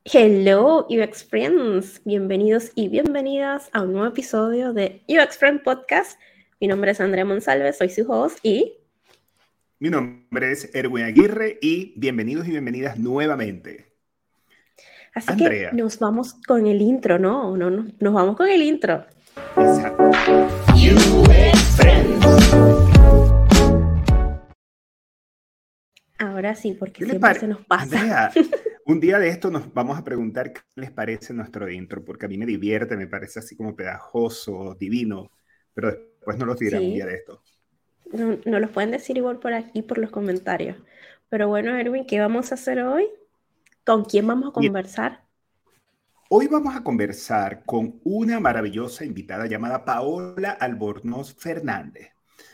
Hello UX Friends, bienvenidos y bienvenidas a un nuevo episodio de UX Friend Podcast. Mi nombre es Andrea Monsalve, soy su host y... Mi nombre es Erwin Aguirre y bienvenidos y bienvenidas nuevamente. Así que Andrea. nos vamos con el intro, ¿no? Nos vamos con el intro. Exacto. UX Friends. Ahora sí, porque siempre se nos pasa. Andrea, un día de esto nos vamos a preguntar qué les parece nuestro intro, porque a mí me divierte, me parece así como pegajoso, divino, pero después nos lo dirán un día Sí, de esto. no los pueden decir igual por aquí, por los comentarios. Pero bueno, Erwin, ¿qué vamos a hacer hoy? ¿Con quién vamos a Y conversar? hoy vamos a conversar con una maravillosa invitada llamada Paola Albornoz Fernández.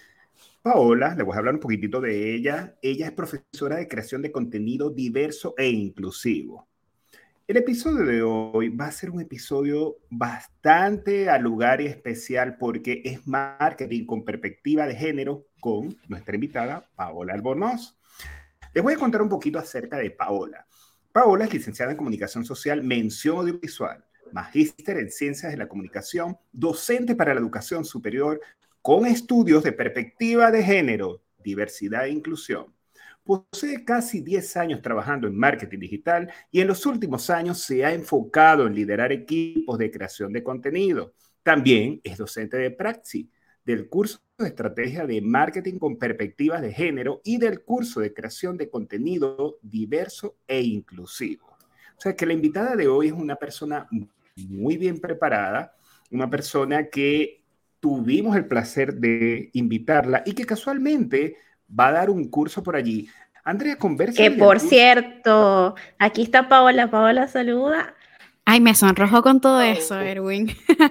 Paola, le voy a hablar un poquitito de ella. Ella es profesora de creación de contenido diverso e inclusivo. El episodio de hoy va a ser un episodio bastante al lugar y especial porque es marketing con perspectiva de género con nuestra invitada Paola Albornoz. Les voy a contar un poquito acerca de Paola. Paola es licenciada en Comunicación Social, mención audiovisual, magíster en Ciencias de la Comunicación, docente para la educación superior, con estudios de perspectiva de género, diversidad e inclusión. Posee casi 10 años trabajando en marketing digital y en los últimos años se ha enfocado en liderar equipos de creación de contenido. También es docente de Praxis, del curso de estrategia de marketing con perspectivas de género y del curso de creación de contenido diverso e inclusivo. O sea que la invitada de hoy es una persona muy bien preparada, una persona que tuvimos el placer de invitarla y que casualmente va a dar un curso por allí. Andrea, Que convérsame del por curso. cierto, aquí está Paola. Paola, saluda. Ay, me sonrojó con todo eso, Oh. Erwin.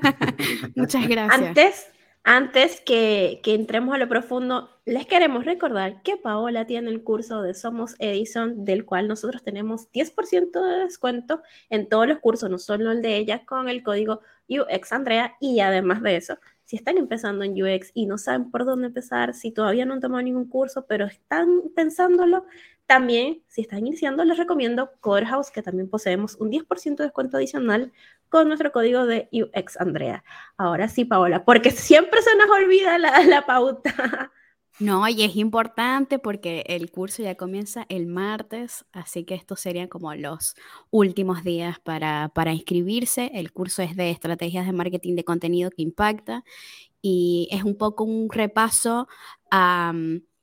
Muchas gracias. Antes que entremos a lo profundo, les queremos recordar que Paola tiene el curso de Somos Edison, del cual nosotros tenemos 10% de descuento en todos los cursos, no solo el de ella, con el código UXAndrea. Y además de eso, si están empezando en UX y no saben por dónde empezar, si todavía no han tomado ningún curso, pero están pensándolo, también, si están iniciando, les recomiendo Codehouse, que también poseemos un 10% de descuento adicional con nuestro código de UXAndrea. Ahora sí, Paola, porque siempre se nos olvida la pauta. No, y es importante porque el curso ya comienza el martes, así que estos serían como los últimos días para inscribirse. El curso es de estrategias de marketing de contenido que impacta y es un poco un repaso a...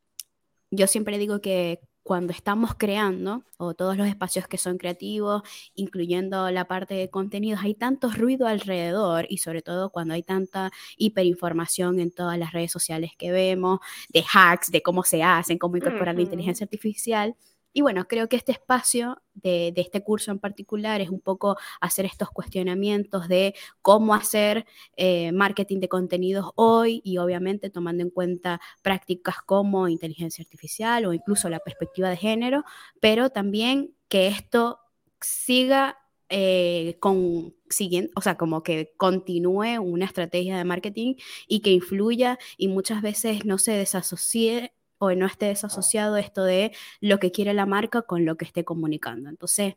Yo siempre digo que cuando estamos creando, o todos los espacios que son creativos, incluyendo la parte de contenidos, hay tanto ruido alrededor y sobre todo cuando hay tanta hiperinformación en todas las redes sociales que vemos, de hacks, de cómo se hacen, cómo incorporar la inteligencia artificial. Y bueno, creo que este espacio de este curso en particular es un poco hacer estos cuestionamientos de cómo hacer marketing de contenidos hoy y obviamente tomando en cuenta prácticas como inteligencia artificial o incluso la perspectiva de género, pero también que esto siga siguiendo, o sea, como que continúe una estrategia de marketing y que influya y muchas veces no se desasocie o no esté desasociado esto de lo que quiere la marca con lo que esté comunicando. Entonces,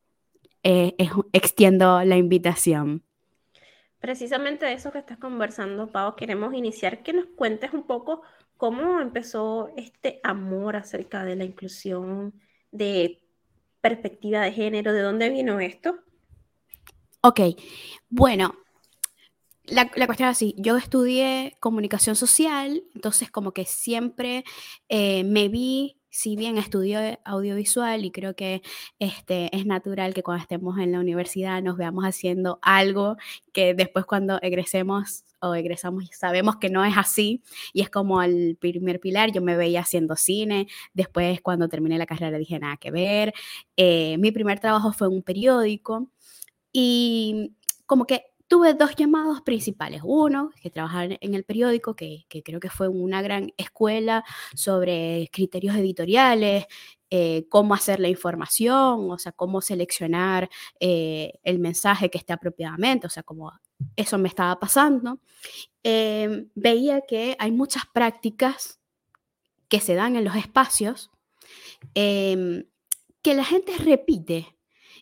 extiendo la invitación. Precisamente de eso que estás conversando, Pau, queremos iniciar que nos cuentes un poco cómo empezó este amor acerca de la inclusión, de perspectiva de género, ¿de dónde vino esto? Ok, bueno, la cuestión es así, yo estudié comunicación social, entonces como que siempre me vi, si bien estudié audiovisual y creo que es natural que cuando estemos en la universidad nos veamos haciendo algo que después cuando egresemos o egresamos sabemos que no es así y es como el primer pilar, yo me veía haciendo cine, después cuando terminé la carrera dije nada que ver, mi primer trabajo fue en un periódico y como que tuve dos llamados principales. Uno, que trabajar en el periódico, que creo que fue una gran escuela sobre criterios editoriales, cómo hacer la información, o sea, cómo seleccionar el mensaje que esté apropiadamente, o sea, como eso me estaba pasando. Veía que hay muchas prácticas que se dan en los espacios que la gente repite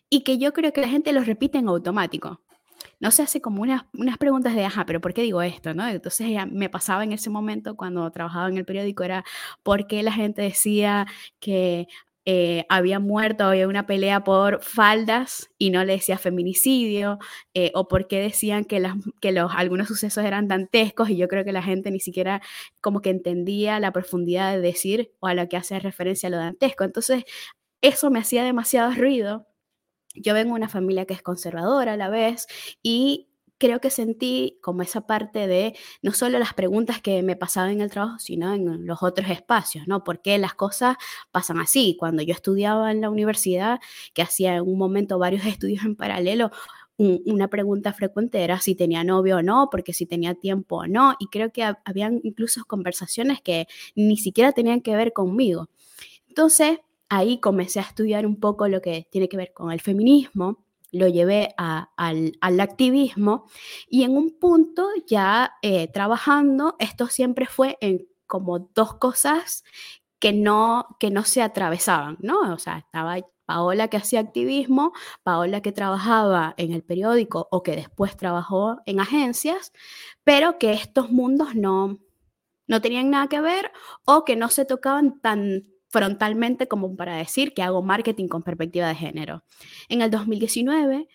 y que yo creo que la gente los repite en automático. No se hace como unas preguntas de, ajá, pero ¿por qué digo esto? ¿No? Entonces ya me pasaba en ese momento cuando trabajaba en el periódico, era por qué la gente decía que había muerto, había una pelea por faldas y no le decía feminicidio, o por qué decían que, algunos sucesos eran dantescos, y yo creo que la gente ni siquiera como que entendía la profundidad de decir o a lo que hace referencia a lo dantesco. Entonces eso me hacía demasiado ruido. Yo vengo de una familia que es conservadora a la vez, y creo que sentí como esa parte de no solo las preguntas que me pasaban en el trabajo, sino en los otros espacios, ¿no? ¿Por qué las cosas pasan así? Cuando yo estudiaba en la universidad, que hacía en un momento varios estudios en paralelo, una pregunta frecuente era si tenía novio o no, porque si tenía tiempo o no, y creo que habían incluso conversaciones que ni siquiera tenían que ver conmigo. Entonces, ahí comencé a estudiar un poco lo que tiene que ver con el feminismo, lo llevé al activismo, y en un punto ya trabajando, esto siempre fue en como dos cosas que no se atravesaban, ¿no? O sea, estaba Paola que hacía activismo, Paola que trabajaba en el periódico o que después trabajó en agencias, pero que estos mundos no tenían nada que ver, o que no se tocaban tan frontalmente como para decir que hago marketing con perspectiva de género. En el 2019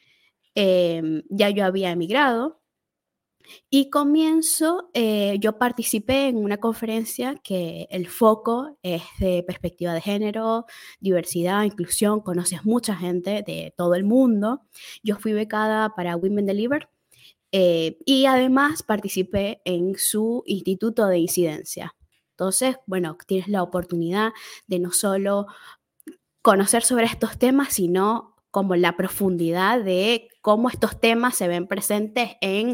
ya yo había emigrado, y yo participé en una conferencia que el foco es de perspectiva de género, diversidad, inclusión, conoces mucha gente de todo el mundo. Yo fui becada para Women Deliver, y además participé en su instituto de incidencia. Entonces, bueno, tienes la oportunidad de no solo conocer sobre estos temas, sino como la profundidad de cómo estos temas se ven presentes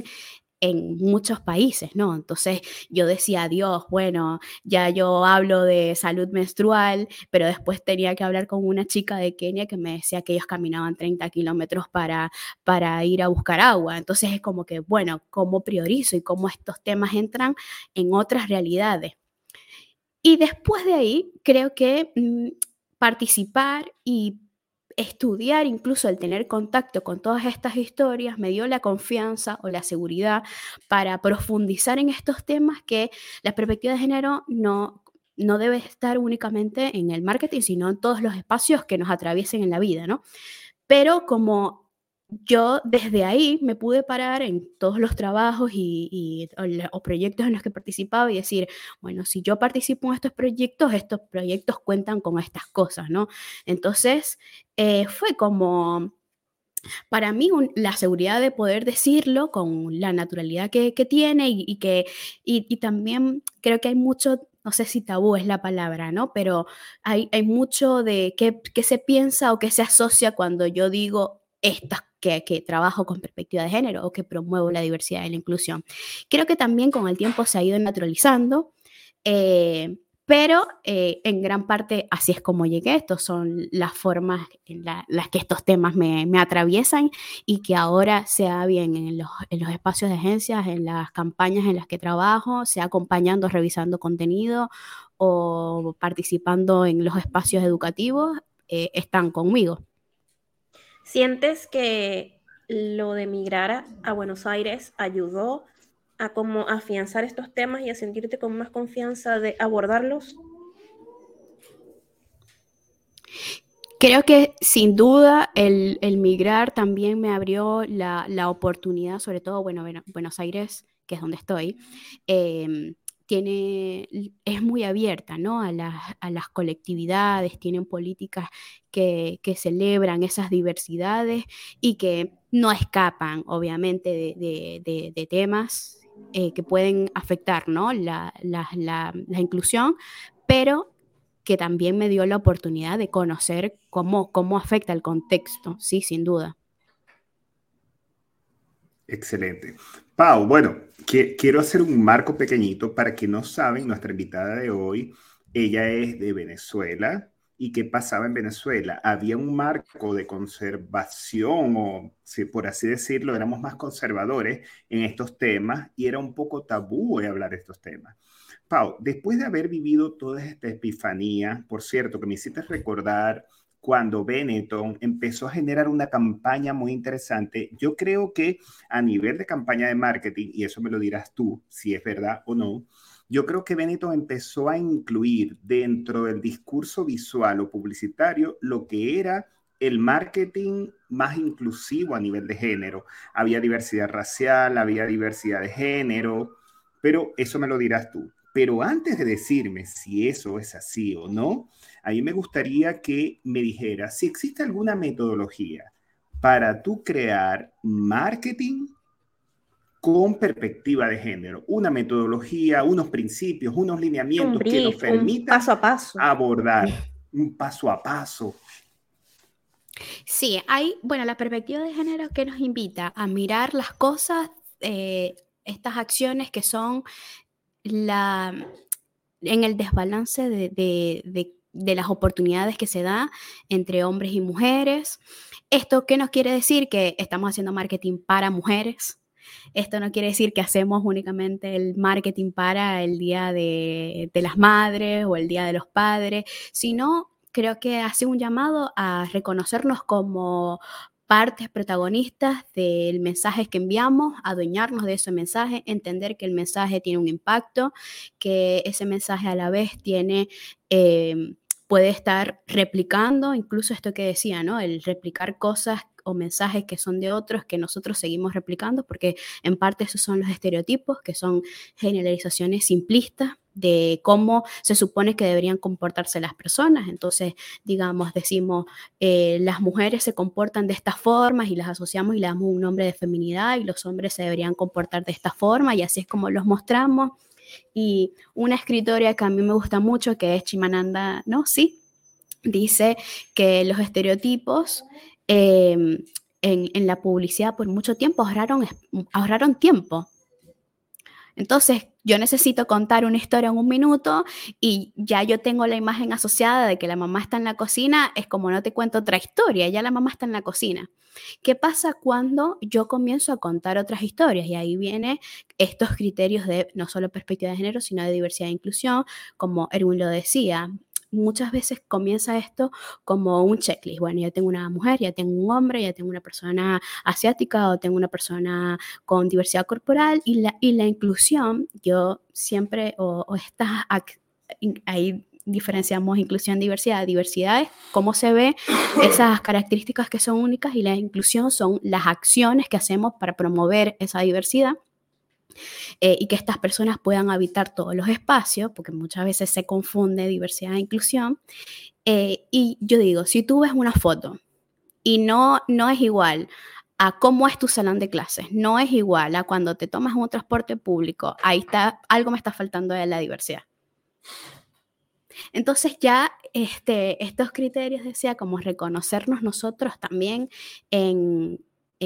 en muchos países, ¿no? Entonces yo decía, Dios, bueno, ya yo hablo de salud menstrual, pero después tenía que hablar con una chica de Kenia que me decía que ellos caminaban 30 kilómetros para ir a buscar agua. Entonces es como que, bueno, ¿cómo priorizo y cómo estos temas entran en otras realidades? Y después de ahí, creo que participar y estudiar, incluso el tener contacto con todas estas historias, me dio la confianza o la seguridad para profundizar en estos temas, que la perspectiva de género no debe estar únicamente en el marketing, sino en todos los espacios que nos atraviesen en la vida, ¿no? Pero como yo desde ahí me pude parar en todos los trabajos o proyectos en los que participaba y decir, bueno, si yo participo en estos proyectos cuentan con estas cosas, ¿no? Entonces, fue como para mí la seguridad de poder decirlo con la naturalidad que tiene, y también creo que hay mucho, no sé si tabú es la palabra, ¿no? Pero hay mucho de qué se piensa o qué se asocia cuando yo digo que trabajo con perspectiva de género o que promuevo la diversidad y la inclusión. Creo que también con el tiempo se ha ido naturalizando, eh, pero en gran parte así es como llegué. Estas son las formas en las que estos temas me atraviesan, y que ahora, sea bien en los espacios de agencias, en las campañas en las que trabajo, sea acompañando, revisando contenido o participando en los espacios educativos, están conmigo. ¿Sientes que lo de migrar a Buenos Aires ayudó a como afianzar estos temas y a sentirte con más confianza de abordarlos? Creo que sin duda el migrar también me abrió la oportunidad, sobre todo, bueno, Buenos Aires, que es donde estoy, eh, es muy abierta, ¿no? A las colectividades, tienen políticas que celebran esas diversidades y que no escapan, obviamente, de temas que pueden afectar, ¿no? La inclusión, pero que también me dio la oportunidad de conocer cómo afecta el contexto, sí, sin duda. Excelente. Pau, bueno, quiero hacer un marco pequeñito para que no saben, nuestra invitada de hoy, ella es de Venezuela. ¿Y qué pasaba en Venezuela? Había un marco de conservación, o si por así decirlo, éramos más conservadores en estos temas y era un poco tabú de hablar de estos temas. Pau, después de haber vivido toda esta epifanía, por cierto, que me hiciste recordar cuando Benetton empezó a generar una campaña muy interesante. Yo creo que a nivel de campaña de marketing, y eso me lo dirás tú, si es verdad o no, yo creo que Benetton empezó a incluir dentro del discurso visual o publicitario lo que era el marketing más inclusivo a nivel de género. Había diversidad racial, había diversidad de género, pero eso me lo dirás tú. Pero antes de decirme si eso es así o no, a mí me gustaría que me dijeras si existe alguna metodología para tú crear marketing con perspectiva de género, una metodología, unos principios, unos Un lineamientos que nos brief, un permitan paso a paso. abordar un paso a paso. Sí, hay, bueno, la perspectiva de género que nos invita a mirar las cosas, estas acciones que son la, en el desbalance de las oportunidades que se da entre hombres y mujeres. ¿Esto qué nos quiere decir? Que estamos haciendo marketing para mujeres. Esto no quiere decir que hacemos únicamente el marketing para el Día de las Madres o el Día de los Padres, sino creo que hace un llamado a reconocernos como partes protagonistas del mensaje que enviamos, adueñarnos de ese mensaje, entender que el mensaje tiene un impacto, que ese mensaje a la vez tiene... puede estar replicando, incluso esto que decía, ¿no? El replicar cosas o mensajes que son de otros que nosotros seguimos replicando, porque en parte esos son los estereotipos, que son generalizaciones simplistas de cómo se supone que deberían comportarse las personas. Entonces, digamos, decimos, las mujeres se comportan de estas formas y las asociamos y le damos un nombre de feminidad y los hombres se deberían comportar de esta forma y así es como los mostramos. Y una escritora que a mí me gusta mucho, que es Chimamanda Ngozi, dice que los estereotipos en la publicidad por mucho tiempo ahorraron tiempo. Entonces, yo necesito contar una historia en 1 minuto y ya yo tengo la imagen asociada de que la mamá está en la cocina, es como no te cuento otra historia, ya la mamá está en la cocina. ¿Qué pasa cuando yo comienzo a contar otras historias? Y ahí vienen estos criterios de no solo perspectiva de género, sino de diversidad e inclusión, como Erwin lo decía. Muchas veces comienza esto como un checklist. Bueno, ya tengo una mujer, ya tengo un hombre, ya tengo una persona asiática o tengo una persona con diversidad corporal y la inclusión, yo siempre, ahí diferenciamos inclusión, diversidad. Diversidad es cómo se ve esas características que son únicas y la inclusión son las acciones que hacemos para promover esa diversidad. Y que estas personas puedan habitar todos los espacios, porque muchas veces se confunde diversidad e inclusión. Y yo digo, si tú ves una foto y no es igual a cómo es tu salón de clases, no es igual a cuando te tomas un transporte público, ahí está, algo me está faltando de la diversidad. Entonces ya estos criterios, decía, como reconocernos nosotros también en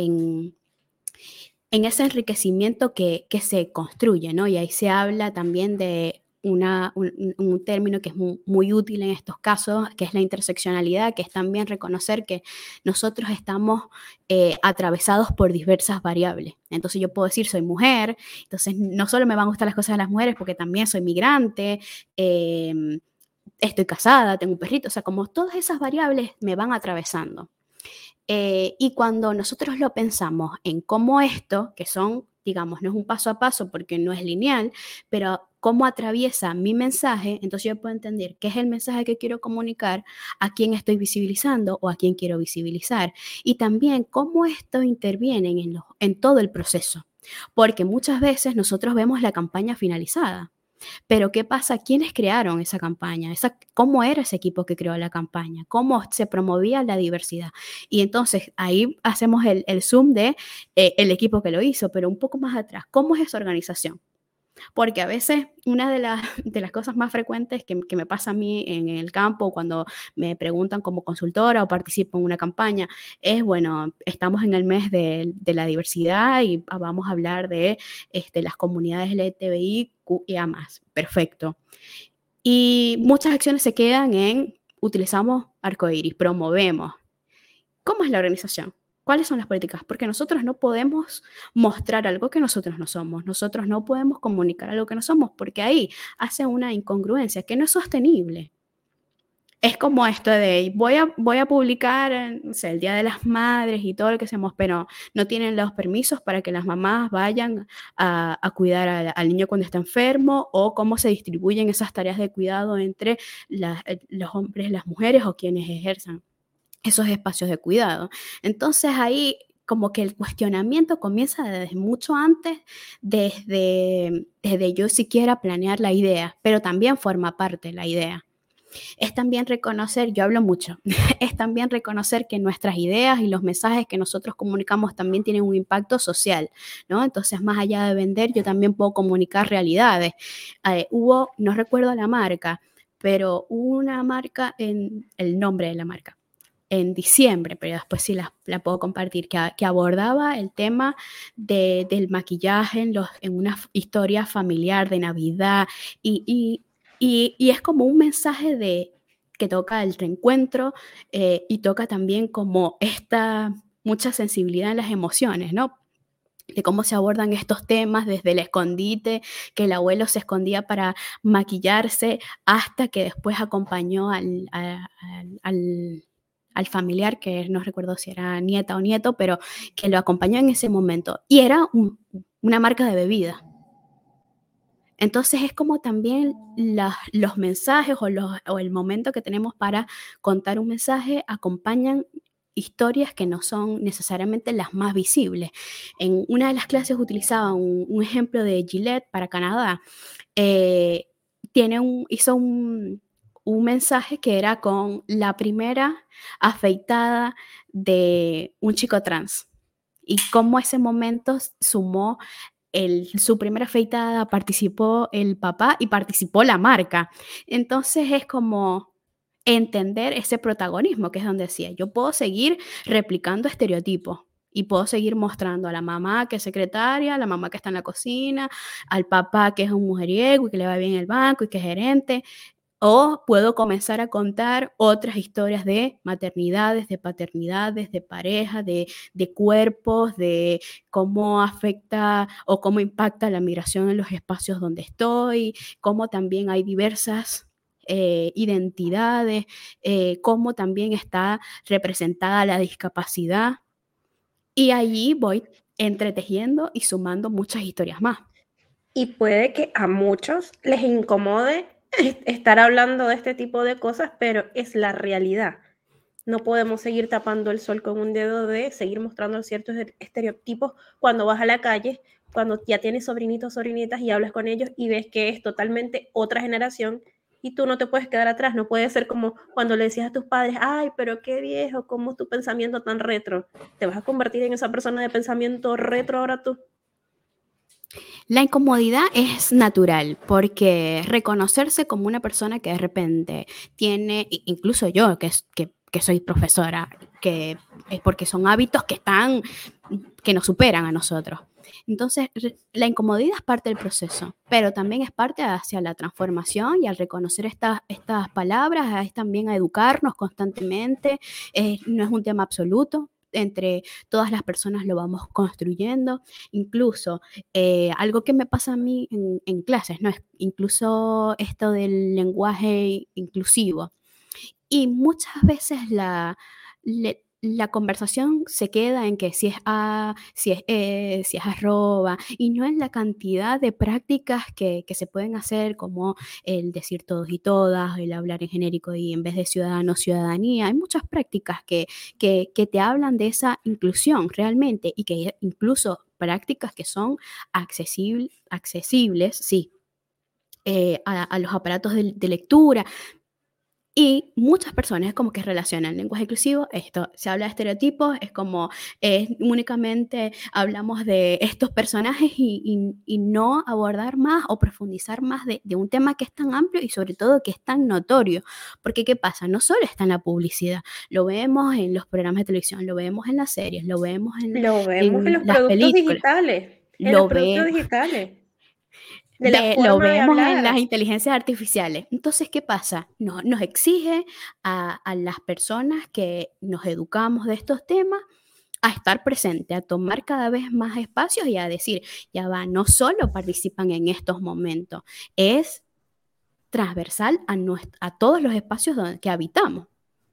ese enriquecimiento que se construye, ¿no? Y ahí se habla también de un término que es muy útil en estos casos, que es la interseccionalidad, que es también reconocer que nosotros estamos atravesados por diversas variables. Entonces yo puedo decir, soy mujer, entonces no solo me van a gustar las cosas de las mujeres, porque también soy migrante, estoy casada, tengo un perrito, o sea, como todas esas variables me van atravesando. Y cuando nosotros lo pensamos en cómo esto, que son, digamos, no es un paso a paso porque no es lineal, pero cómo atraviesa mi mensaje, entonces yo puedo entender qué es el mensaje que quiero comunicar, a quién estoy visibilizando o a quién quiero visibilizar. Y también cómo esto interviene en todo el proceso. Porque muchas veces nosotros vemos la campaña finalizada. Pero ¿qué pasa? ¿Quiénes crearon esa campaña? ¿Cómo era ese equipo que creó la campaña? ¿Cómo se promovía la diversidad? Y entonces ahí hacemos el zoom de el equipo que lo hizo, pero un poco más atrás, ¿cómo es esa organización? Porque a veces una de las cosas más frecuentes que me pasa a mí en el campo cuando me preguntan como consultora o participo en una campaña es, bueno, estamos en el mes de la diversidad y vamos a hablar de las comunidades LGTBIQIA+. Perfecto. Y muchas acciones se quedan en utilizamos arcoíris, promovemos. ¿Cómo es la organización? ¿Cuáles son las políticas? Porque nosotros no podemos mostrar algo que nosotros no somos. Nosotros no podemos comunicar algo que no somos, porque ahí hace una incongruencia que no es sostenible. es como esto de voy a publicar, no sé, el Día de las Madres y todo lo que hacemos, pero no tienen los permisos para que las mamás vayan a cuidar al niño cuando está enfermo, o cómo se distribuyen esas tareas de cuidado entre los hombres, las mujeres o quienes ejerzan esos espacios de cuidado. Entonces ahí como que el cuestionamiento comienza desde mucho antes, desde yo siquiera planear la idea, pero también forma parte de la idea. Es también reconocer, yo hablo mucho, es también reconocer que nuestras ideas y los mensajes que nosotros comunicamos también tienen un impacto social, ¿no? Entonces, más allá de vender, yo también puedo comunicar realidades. No recuerdo la marca, pero hubo una marca, el nombre de la marca, en diciembre, pero después sí la puedo compartir, que abordaba el tema del maquillaje en una historia familiar de Navidad y es como un mensaje que toca el reencuentro y toca también como mucha sensibilidad en las emociones, ¿no? De cómo se abordan estos temas desde el escondite, que el abuelo se escondía para maquillarse, hasta que después acompañó al familiar, que no recuerdo si era nieta o nieto, pero que lo acompañó en ese momento. Y era una marca de bebida. Entonces es como también los mensajes o el momento que tenemos para contar un mensaje acompañan historias que no son necesariamente las más visibles. En una de las clases utilizaba un ejemplo de Gillette para Canadá. Hizo un mensaje que era con la primera afeitada de un chico trans y cómo ese momento sumó su primera afeitada, participó el papá y participó la marca. Entonces es como entender ese protagonismo, que es donde decía, yo puedo seguir replicando estereotipos y puedo seguir mostrando a la mamá que es secretaria, a la mamá que está en la cocina, al papá que es un mujeriego y que le va bien el banco y que es gerente, o puedo comenzar a contar otras historias de maternidades, de paternidades, de pareja, de cuerpos, de cómo afecta o cómo impacta la migración en los espacios donde estoy, cómo también hay diversas identidades, cómo también está representada la discapacidad. Y allí voy entretejiendo y sumando muchas historias más. Y puede que a muchos les incomode estar hablando de este tipo de cosas, pero es la realidad. No podemos seguir tapando el sol con un dedo de seguir mostrando ciertos estereotipos cuando vas a la calle, cuando ya tienes sobrinitos, sobrinitas y hablas con ellos y ves que es totalmente otra generación y tú no te puedes quedar atrás. No puede ser como cuando le decías a tus padres, ay, pero qué viejo, ¿cómo es tu pensamiento tan retro? ¿Te vas a convertir en esa persona de pensamiento retro ahora tú? La incomodidad es natural porque reconocerse como una persona que de repente tiene, incluso yo que soy profesora, que es porque son hábitos que nos superan a nosotros. Entonces, la incomodidad es parte del proceso, pero también es parte hacia la transformación y al reconocer estas palabras, es también a educarnos constantemente. No es un tema absoluto, entre todas las personas lo vamos construyendo. Incluso algo que me pasa a mí en clases, ¿no? Es incluso esto del lenguaje inclusivo. Y muchas veces la conversación se queda en que si es A, si es E, si es arroba, y no en la cantidad de prácticas que se pueden hacer, como el decir todos y todas, el hablar en genérico y en vez de ciudadano, ciudadanía. Hay muchas prácticas que te hablan de esa inclusión realmente y que incluso prácticas que son accesibles, sí, a los aparatos de lectura. Y muchas personas es como que relacionan el lenguaje inclusivo, esto, se habla de estereotipos, es como únicamente hablamos de estos personajes y no abordar más o profundizar más de un tema que es tan amplio y sobre todo que es tan notorio. Porque ¿qué pasa? No solo está en la publicidad, lo vemos en los programas de televisión, lo vemos en las series, lo vemos Lo vemos en los las productos películas, digitales, en los lo productos vemos. digitales, de la Lo forma de vemos en las hablar. inteligencias artificiales. Entonces, ¿qué pasa? Nos exige a las personas que nos educamos de estos temas a estar presente, a tomar cada vez más espacios y a decir, ya va, no solo participan en estos momentos, es transversal a todos los espacios que habitamos.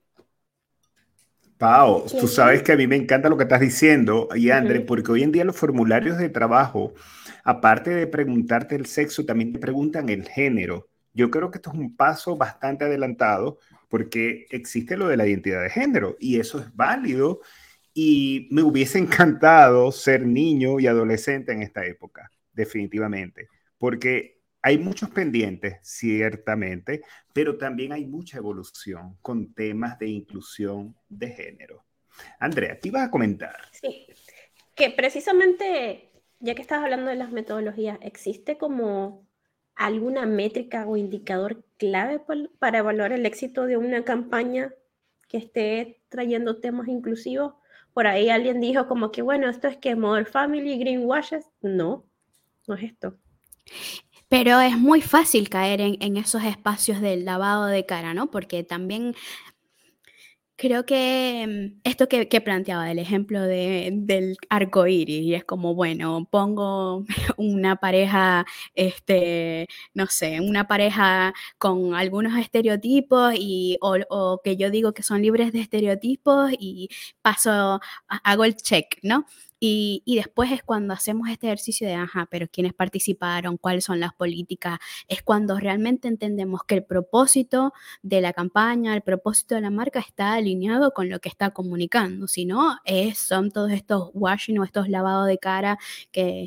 Pau, tú sabes que a mí me encanta lo que estás diciendo, y André, porque hoy en día los formularios de trabajo, aparte de preguntarte el sexo, también te preguntan el género. Yo creo que esto es un paso bastante adelantado porque existe lo de la identidad de género y eso es válido y me hubiese encantado ser niño y adolescente en esta época, definitivamente, porque hay muchos pendientes, ciertamente, pero también hay mucha evolución con temas de inclusión de género. Andrea, ¿qué ibas a comentar? Sí, que precisamente, ya que estás hablando de las metodologías, ¿existe como alguna métrica o indicador clave para evaluar el éxito de una campaña que esté trayendo temas inclusivos? Por ahí alguien dijo como que, bueno, esto es que Modern Family, Greenwashes. No, no es esto. Pero es muy fácil caer en esos espacios del lavado de cara, ¿no? Porque también creo que esto que planteaba, el ejemplo del arco iris, y es como, bueno, pongo una pareja, no sé, una pareja con algunos estereotipos o que yo digo que son libres de estereotipos y hago el check, ¿no? Y después es cuando hacemos este ejercicio de, ajá, pero quiénes participaron, cuáles son las políticas, es cuando realmente entendemos que el propósito de la campaña, el propósito de la marca está alineado con lo que está comunicando. Si no, son todos estos washing o estos lavados de cara que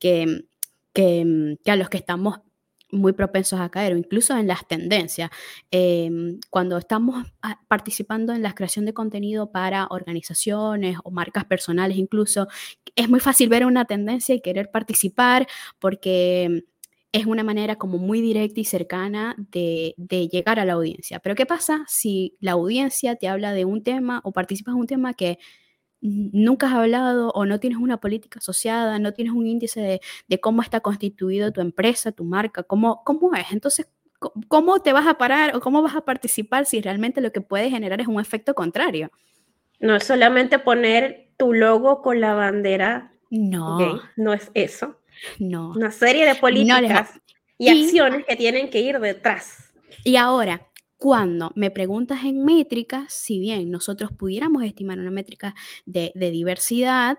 a los que estamos muy propensos a caer, o incluso en las tendencias. Cuando estamos participando en la creación de contenido para organizaciones o marcas personales incluso, es muy fácil ver una tendencia y querer participar porque es una manera como muy directa y cercana de llegar a la audiencia. Pero ¿qué pasa si la audiencia te habla de un tema o participas en un tema que nunca has hablado o no tienes una política asociada, no tienes un índice de cómo está constituido tu empresa, tu marca, cómo es? Entonces, ¿cómo te vas a parar o cómo vas a participar si realmente lo que puede generar es un efecto contrario? No es solamente poner tu logo con la bandera. No. Gay, no es eso. No. Una serie de políticas y acciones que tienen que ir detrás. Y ahora, cuando me preguntas en métricas, si bien nosotros pudiéramos estimar una métrica de diversidad,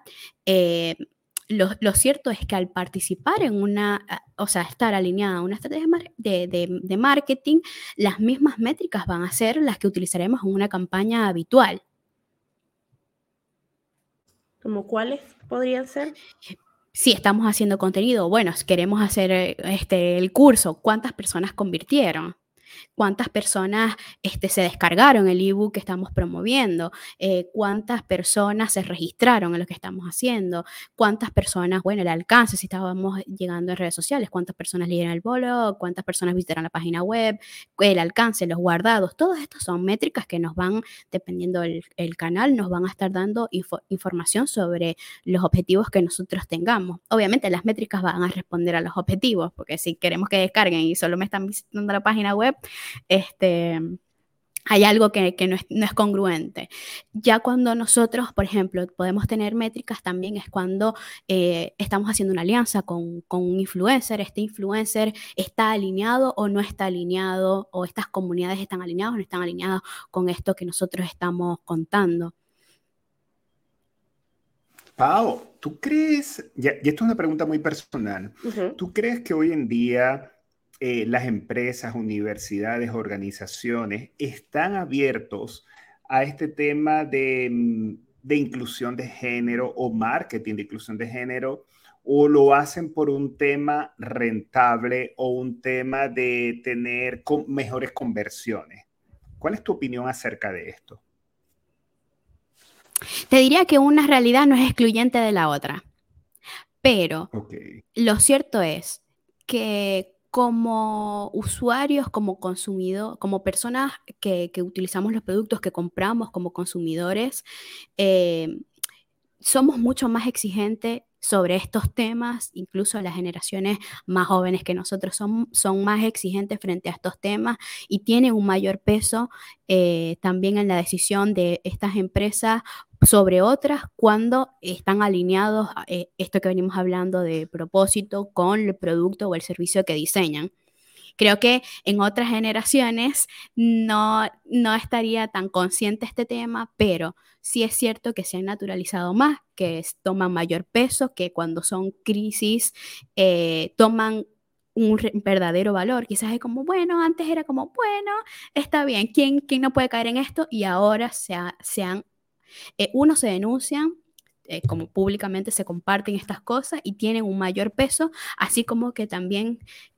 lo cierto es que al participar en o sea, estar alineada a una estrategia de marketing, las mismas métricas van a ser las que utilizaremos en una campaña habitual. ¿Cómo cuáles podrían ser? Si estamos haciendo contenido, bueno, queremos hacer el curso, ¿cuántas personas convirtieron? ¿Cuántas personas se descargaron el ebook que estamos promoviendo? ¿Cuántas personas se registraron en lo que estamos haciendo? ¿Cuántas personas, bueno, el alcance, si estábamos llegando en redes sociales, cuántas personas leyeron el blog, cuántas personas visitaron la página web, el alcance, los guardados? Todas estas son métricas que nos van, dependiendo del canal, nos van a estar dando información sobre los objetivos que nosotros tengamos. Obviamente las métricas van a responder a los objetivos, porque si queremos que descarguen y solo me están visitando la página web, hay algo que no es congruente. Ya cuando nosotros, por ejemplo, podemos tener métricas también es cuando estamos haciendo una alianza con un influencer. Este influencer está alineado o no está alineado, o estas comunidades están alineadas o no están alineadas con esto que nosotros estamos contando. Pau, ¿tú crees, y esto es una pregunta muy personal, ¿tú crees que hoy en día las empresas, universidades, organizaciones están abiertos a este tema de inclusión de género o marketing de inclusión de género, o lo hacen por un tema rentable o un tema de tener mejores conversiones? ¿Cuál es tu opinión acerca de esto? Te diría que una realidad no es excluyente de la otra, pero lo cierto es que como usuarios, como consumidores, como personas que utilizamos los productos que compramos como consumidores, somos mucho más exigentes sobre estos temas. Incluso las generaciones más jóvenes que nosotros son más exigentes frente a estos temas y tienen un mayor peso también en la decisión de estas empresas sobre otras cuando están alineados a esto que venimos hablando de propósito con el producto o el servicio que diseñan. Creo que en otras generaciones no estaría tan consciente este tema, pero sí es cierto que se han naturalizado más, que toman mayor peso, que cuando son crisis toman un verdadero valor. Quizás es como, bueno, antes era como, bueno, está bien, ¿quién no puede caer en esto? Y ahora unos se denuncian, como públicamente se comparten estas cosas y tienen un mayor peso, así como que también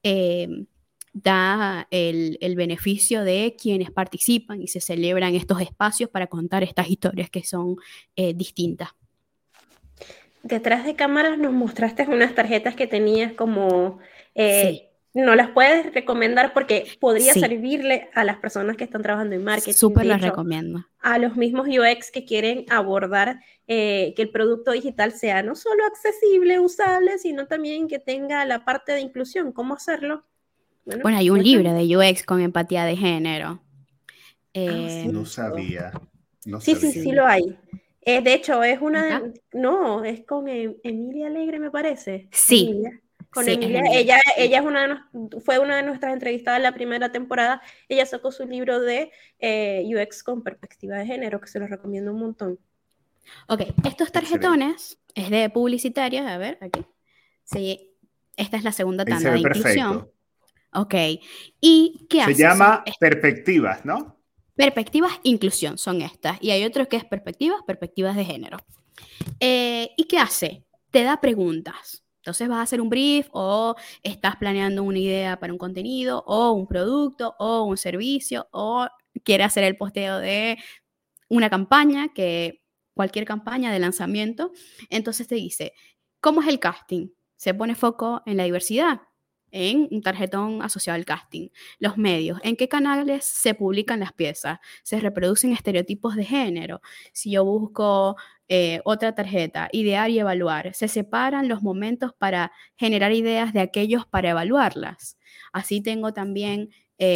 da el beneficio de quienes participan y se celebran estos espacios para contar estas historias que son distintas. Detrás de cámaras nos mostraste unas tarjetas que tenías como... Sí. ¿No las puedes recomendar? Porque podría Sí, servirle a las personas que están trabajando en marketing, súper de las hecho, recomiendo. a los mismos UX que quieren abordar que el producto digital sea no solo accesible, usable, sino también que tenga la parte de inclusión. ¿Cómo hacerlo? Bueno, Bueno, hay un libro muéstrame. de UX con empatía de género. Ah, No cierto. sabía, no Sí, sí, sabía. sí Sí. lo hay. De hecho, es una ¿Acá? no, es con Emilia Alegre, me parece. Sí, Emilia. Con sí, es Emilia, Emilia. ella es fue una de nuestras entrevistadas en la primera temporada. Ella sacó su libro de UX con perspectiva de género, que se lo recomiendo un montón. Ok, estos Excelente. tarjetones es de publicitarias, a ver, aquí. Sí, esta es la segunda Ahí se tanda ve de inclusión. perfecto. Ok, ¿y qué Se hace? llama perspectivas, ¿no? Perspectivas, inclusión son estas. Y hay otro que es perspectivas de género. ¿Y qué hace? Te da preguntas. Entonces vas a hacer un brief o estás planeando una idea para un contenido o un producto o un servicio o quieres hacer el posteo de una campaña, cualquier campaña de lanzamiento. Entonces te dice, ¿cómo es el casting? Se pone foco en la diversidad, en un tarjetón asociado al casting. Los medios, ¿en qué canales se publican las piezas? Se reproducen estereotipos de género. Si yo busco otra tarjeta, idear y evaluar, se separan los momentos para generar ideas de aquellos para evaluarlas. Así tengo también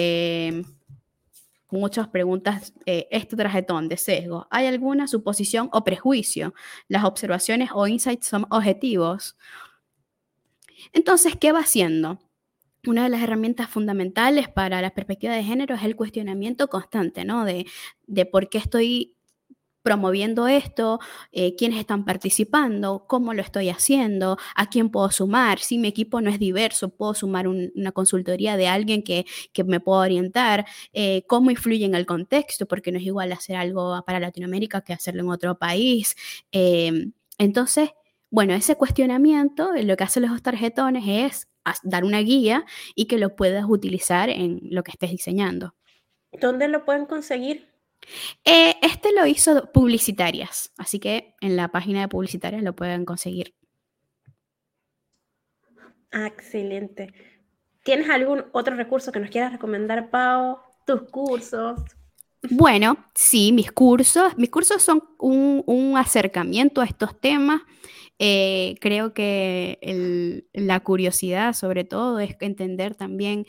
muchas preguntas, este tarjetón de sesgo. ¿Hay alguna suposición o prejuicio? Las observaciones o insights son objetivos. Entonces, ¿qué va haciendo? Una de las herramientas fundamentales para la perspectiva de género es el cuestionamiento constante, ¿no? De por qué estoy promoviendo esto, quiénes están participando, cómo lo estoy haciendo, a quién puedo sumar, si mi equipo no es diverso, puedo sumar una consultoría de alguien que me pueda orientar, cómo influye en el contexto, porque no es igual hacer algo para Latinoamérica que hacerlo en otro país. Entonces, bueno, ese cuestionamiento, lo que hacen los tarjetones es dar una guía y que lo puedas utilizar en lo que estés diseñando. ¿Dónde lo pueden conseguir? Este lo hizo Publicitarias, así que en la página de Publicitarias lo pueden conseguir. Ah, excelente. ¿Tienes algún otro recurso que nos quieras recomendar, Pau? ¿Tus cursos? Bueno, sí, mis cursos son un acercamiento a estos temas. Creo que la curiosidad, sobre todo, es entender también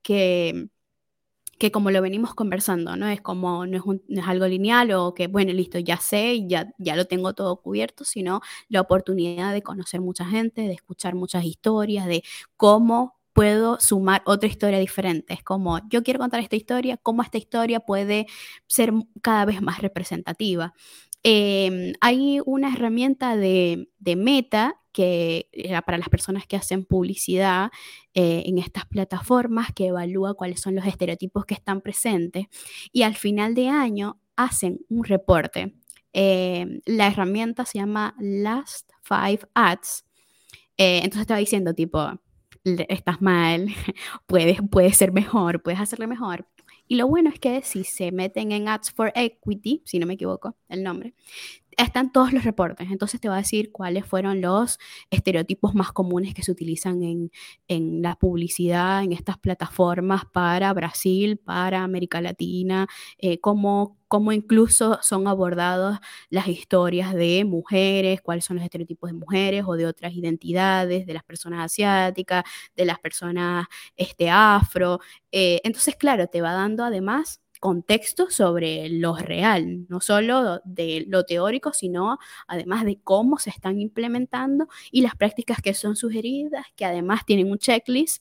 que como lo venimos conversando, ¿no? Es como, no es algo lineal o que, bueno, listo, ya sé y ya lo tengo todo cubierto, sino la oportunidad de conocer mucha gente, de escuchar muchas historias, de cómo puedo sumar otra historia diferente. Es como, yo quiero contar esta historia, cómo esta historia puede ser cada vez más representativa. Hay una herramienta de Meta que para las personas que hacen publicidad en estas plataformas, que evalúa cuáles son los estereotipos que están presentes y al final de año hacen un reporte. La herramienta se llama Last Five Ads. Entonces te va diciendo tipo, estás mal, puedes ser mejor, puedes hacerlo mejor. Y lo bueno es que si se meten en Ads for Equity, si no me equivoco el nombre, están todos los reportes. Entonces te va a decir cuáles fueron los estereotipos más comunes que se utilizan en la publicidad, en estas plataformas para Brasil, para América Latina, cómo incluso son abordadas las historias de mujeres, cuáles son los estereotipos de mujeres o de otras identidades, de las personas asiáticas, de las personas afro. Entonces, claro, te va dando además contexto sobre lo real, no solo de lo teórico, sino además de cómo se están implementando y las prácticas que son sugeridas, que además tienen un checklist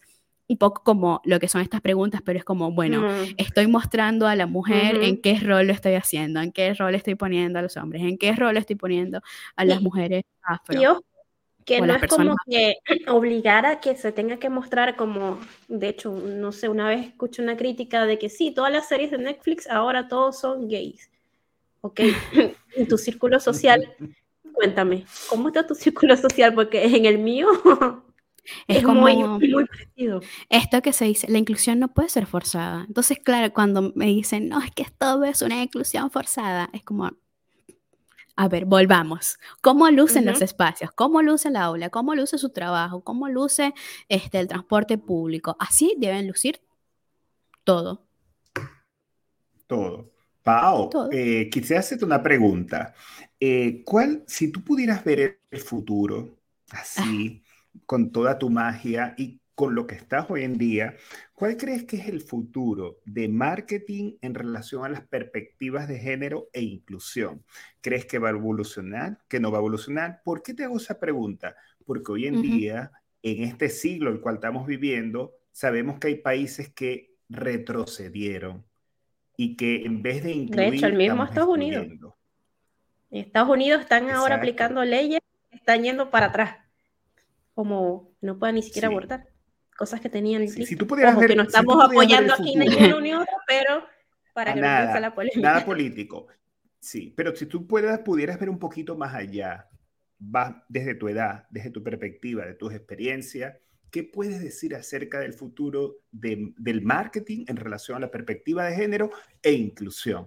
un poco como lo que son estas preguntas, pero es como, bueno, estoy mostrando a la mujer en qué rol lo estoy haciendo, en qué rol estoy poniendo a los hombres, en qué rol estoy poniendo a las mujeres afro. Y ojo, que o no las es personas como que obligar a que se tenga que mostrar como, de hecho, no sé, una vez escuché una crítica de que sí, todas las series de Netflix ahora todos son gays. Ok, en tu círculo social, cuéntame, ¿cómo está tu círculo social? Porque en el mío es es muy, como muy parecido. esto que se dice, la inclusión no puede ser forzada. Entonces, claro, cuando me dicen, no, es que esto es una inclusión forzada, es como, a ver, volvamos. ¿Cómo lucen los espacios? ¿Cómo luce el aula? ¿Cómo luce su trabajo? ¿Cómo luce el transporte público? Así deben lucir todo. Todo. Pau, Todo. quisiera hacerte una pregunta. Si tú pudieras ver el futuro Ah, así, con toda tu magia y con lo que estás hoy en día, ¿cuál crees que es el futuro de marketing en relación a las perspectivas de género e inclusión? ¿Crees que va a evolucionar? ¿Que no va a evolucionar? ¿Por qué te hago esa pregunta? Porque hoy en ujú. día, en este siglo el cual estamos viviendo, sabemos que hay países que retrocedieron y que en vez de De hecho, el incluir, mismo estamos Estados Unidos. excluyendo. En Estados Unidos están ahora Exacto, aplicando leyes que están yendo para atrás, como no pueden ni siquiera sí. abortar, cosas que tenían Sí, listas. Ojo, que no si estamos tú pudieras ver el apoyando aquí ni uno futuro, ni otro, pero para a que no empiece nada, la polémica. nada político, sí, pero si tú pudieras ver un poquito más allá, vas desde tu edad, desde tu perspectiva, de tus experiencias, ¿qué puedes decir acerca del futuro del marketing en relación a la perspectiva de género e inclusión?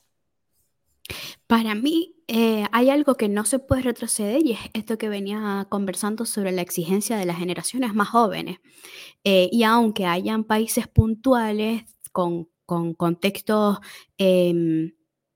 Para mí hay algo que no se puede retroceder y es esto que venía conversando sobre la exigencia de las generaciones más jóvenes. Y aunque hayan países puntuales con contextos em,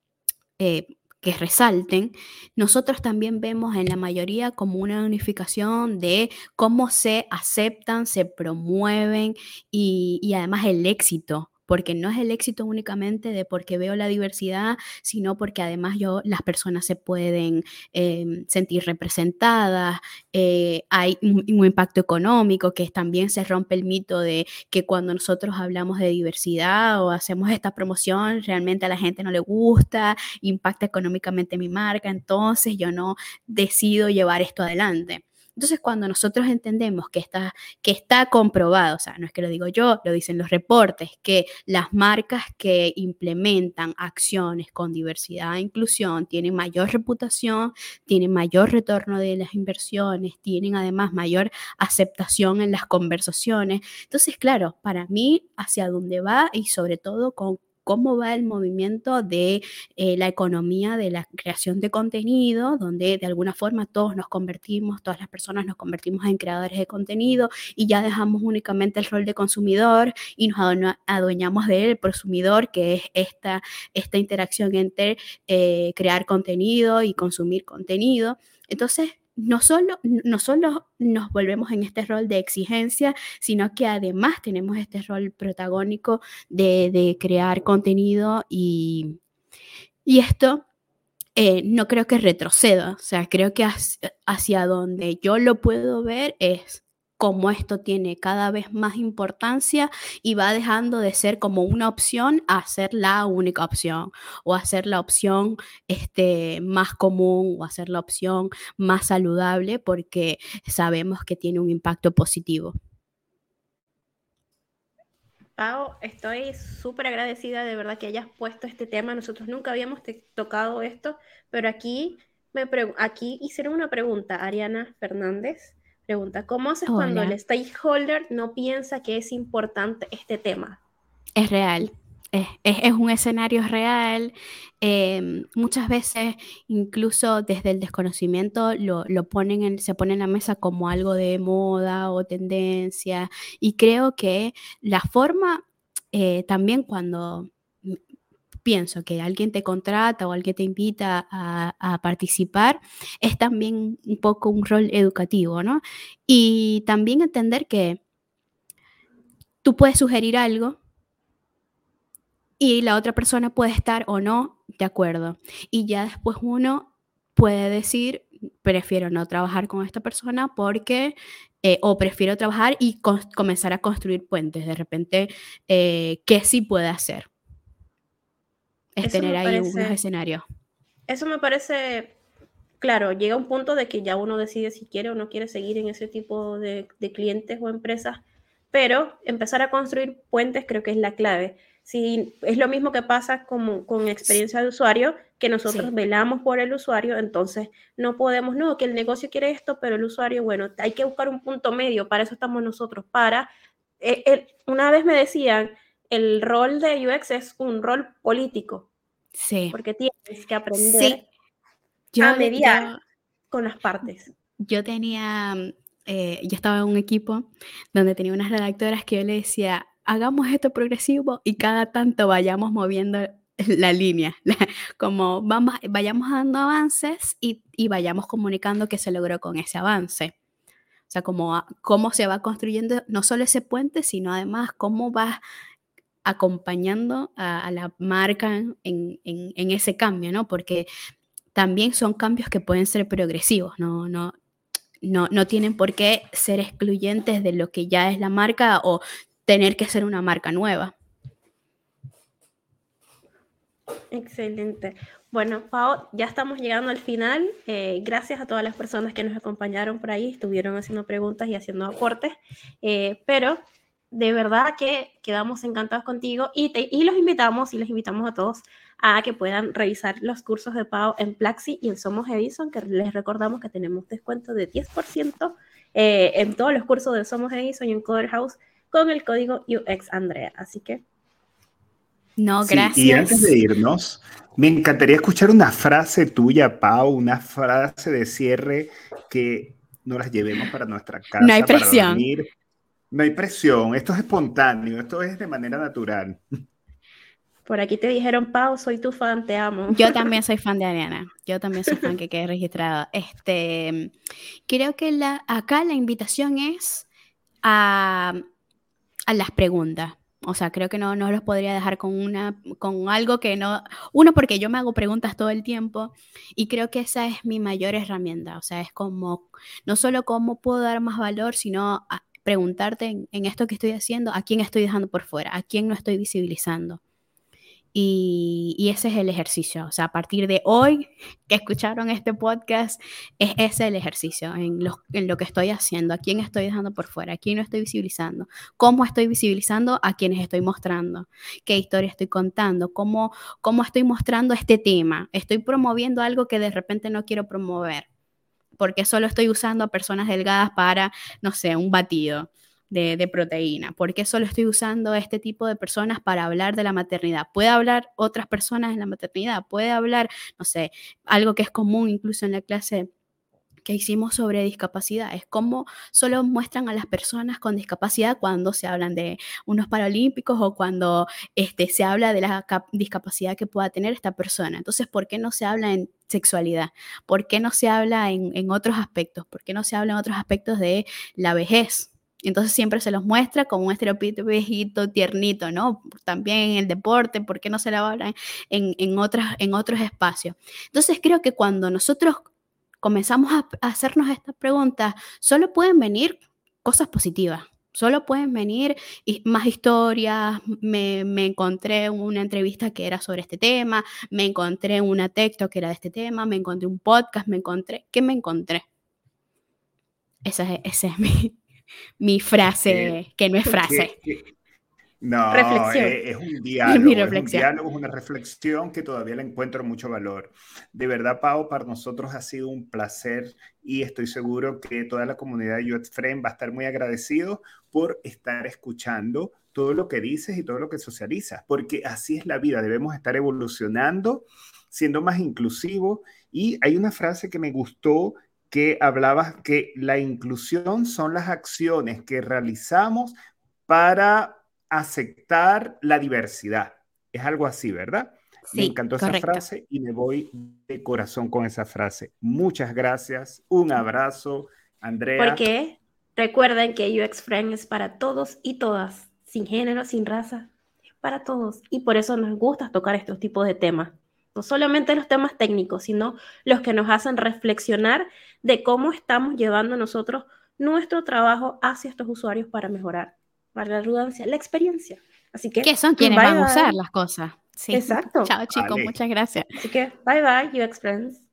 que resalten, nosotros también vemos en la mayoría como una unificación de cómo se aceptan, se promueven y además el éxito. Porque no es el éxito únicamente de porque veo la diversidad, sino porque además las personas se pueden sentir representadas, hay un impacto económico, que también se rompe el mito de que cuando nosotros hablamos de diversidad o hacemos esta promoción, realmente a la gente no le gusta, impacta económicamente mi marca, entonces yo no decido llevar esto adelante. Entonces, cuando nosotros entendemos que está comprobado, o sea, no es que lo digo yo, lo dicen los reportes, que las marcas que implementan acciones con diversidad e inclusión tienen mayor reputación, tienen mayor retorno de las inversiones, tienen además mayor aceptación en las conversaciones. Entonces, claro, para mí, hacia dónde va y sobre todo con cómo va el movimiento de la economía de la creación de contenido, donde de alguna forma todos nos convertimos, todas las personas nos convertimos en creadores de contenido y ya dejamos únicamente el rol de consumidor y nos adueñamos del consumidor, que es esta interacción entre crear contenido y consumir contenido. Entonces, no solo nos volvemos en este rol de exigencia, sino que además tenemos este rol protagónico de crear contenido y esto no creo que retroceda, o sea, creo que hacia donde yo lo puedo ver es cómo esto tiene cada vez más importancia y va dejando de ser como una opción a ser la única opción o a ser la opción más común o a ser la opción más saludable porque sabemos que tiene un impacto positivo. Pau, estoy súper agradecida de verdad que hayas puesto este tema. Nosotros nunca habíamos tocado esto, pero aquí hicieron una pregunta. Ariana Fernández pregunta, ¿cómo haces cuando el Hola, stakeholder no piensa que es importante este tema? es real. Es un escenario real. Muchas veces, incluso desde el desconocimiento, se pone en la mesa como algo de moda o tendencia. Y creo que la forma, también cuando pienso que alguien te contrata o alguien te invita a participar, es también un poco un rol educativo, ¿no? Y también entender que tú puedes sugerir algo y la otra persona puede estar o no de acuerdo. Y ya después uno puede decir, prefiero no trabajar con esta persona porque, o prefiero trabajar y comenzar a construir puentes. De repente, ¿qué sí puede hacer? Es Eso tener me ahí unos parece, escenarios. eso me parece, claro, llega un punto de que ya uno decide si quiere o no quiere seguir en ese tipo de clientes o empresas, pero empezar a construir puentes creo que es la clave. Si es lo mismo que pasa como, con experiencia de usuario, que nosotros Sí, velamos por el usuario, entonces no podemos, no, que el negocio quiere esto, pero el usuario, bueno, hay que buscar un punto medio, para eso estamos nosotros, para, una vez me decían, el rol de UX es un rol político, sí, porque tienes que aprender sí. a Yo, mediar yo, con las partes. yo tenía, yo estaba en un equipo donde tenía unas redactoras que yo le decía, hagamos esto progresivo y cada tanto vayamos moviendo la línea, como vayamos dando avances y vayamos comunicando qué se logró con ese avance. O sea, como cómo se va construyendo no solo ese puente, sino además cómo vas acompañando a la marca en ese cambio, ¿no? Porque también son cambios que pueden ser progresivos, no tienen por qué ser excluyentes de lo que ya es la marca o tener que ser una marca nueva. Excelente. Bueno, Pau, ya estamos llegando al final. Gracias a todas las personas que nos acompañaron por ahí, estuvieron haciendo preguntas y haciendo aportes, pero de verdad que quedamos encantados contigo y los invitamos y les invitamos a todos a que puedan revisar los cursos de Pau en Plaxi y en Somos Edison, que les recordamos que tenemos descuento de 10% en todos los cursos de Somos Edison y en Coder House con el código UX Andrea. Así que No, Sí, y antes gracias. de irnos, me encantaría escuchar una frase tuya, Pau, una frase de cierre que nos las llevemos para nuestra No hay casa, para presión. dormir. No hay presión, esto es espontáneo, esto es de manera natural. por aquí te dijeron, Pau, soy tu fan, te amo. Yo también soy fan de Ariana. Yo también soy fan que quede registrado. Creo que acá la invitación es a las preguntas. O sea, creo que no los podría dejar con algo que no. Uno, porque yo me hago preguntas todo el tiempo y creo que esa es mi mayor herramienta. O sea, es como, no solo cómo puedo dar más valor, sino preguntarte en esto que estoy haciendo, a quién estoy dejando por fuera, a quién no estoy visibilizando. Y ese es el ejercicio. O sea, a partir de hoy que escucharon este podcast, es ese el ejercicio en lo que estoy haciendo, a quién estoy dejando por fuera, a quién no estoy visibilizando, cómo estoy visibilizando a quienes estoy mostrando, qué historia estoy contando, cómo estoy mostrando este tema. Estoy promoviendo algo que de repente no quiero promover, porque solo estoy usando a personas delgadas para, no sé, un batido de proteína. ¿Por qué solo estoy usando a este tipo de personas para hablar de la maternidad? ¿Puede hablar otras personas en la maternidad? ¿Puede hablar, no sé, algo que es común incluso en la clase que hicimos sobre discapacidad? Es cómo solo muestran a las personas con discapacidad cuando se hablan de unos paralímpicos o cuando se habla de la discapacidad que pueda tener esta persona. Entonces, ¿por qué no se habla en sexualidad? ¿Por qué no se habla en otros aspectos? ¿Por qué no se habla en otros aspectos de la vejez? Entonces siempre se los muestra como un estereotipo viejito, tiernito, ¿no? También en el deporte, ¿por qué no se la habla en otros espacios? Entonces creo que cuando nosotros comenzamos a hacernos estas preguntas, solo pueden venir cosas positivas. Solo pueden venir más historias. Me encontré una entrevista que era sobre este tema, me encontré una texto que era de este tema, me encontré un podcast, ¿qué me encontré? Esa es mi Eh, frase, que no es frase, que, que- no, Reflexión. mi es un reflexión. diálogo, es una reflexión que todavía le encuentro mucho valor. De verdad, Pau, para nosotros ha sido un placer y estoy seguro que toda la comunidad de UX Friend va a estar muy agradecido por estar escuchando todo lo que dices y todo lo que socializas, porque así es la vida, debemos estar evolucionando, siendo más inclusivos. Y hay una frase que me gustó que hablabas que la inclusión son las acciones que realizamos para aceptar la diversidad. Es algo así, ¿verdad? Me Sí, encantó esa correcto. frase y me voy de corazón con esa frase. Muchas gracias. Un abrazo, Andrea. Porque recuerden que UX Friend es para todos y todas, sin género, sin raza, es para todos. Y por eso nos gusta tocar estos tipos de temas, No solamente los temas técnicos, sino los que nos hacen reflexionar de cómo estamos llevando nosotros nuestro trabajo hacia estos usuarios para mejorar, para la redundancia, la experiencia. Así que, Que son quienes bye van a usar bye. las cosas. Sí. Exacto. Chao, chicos, Vale. muchas gracias. Así que, bye bye, UX Friends.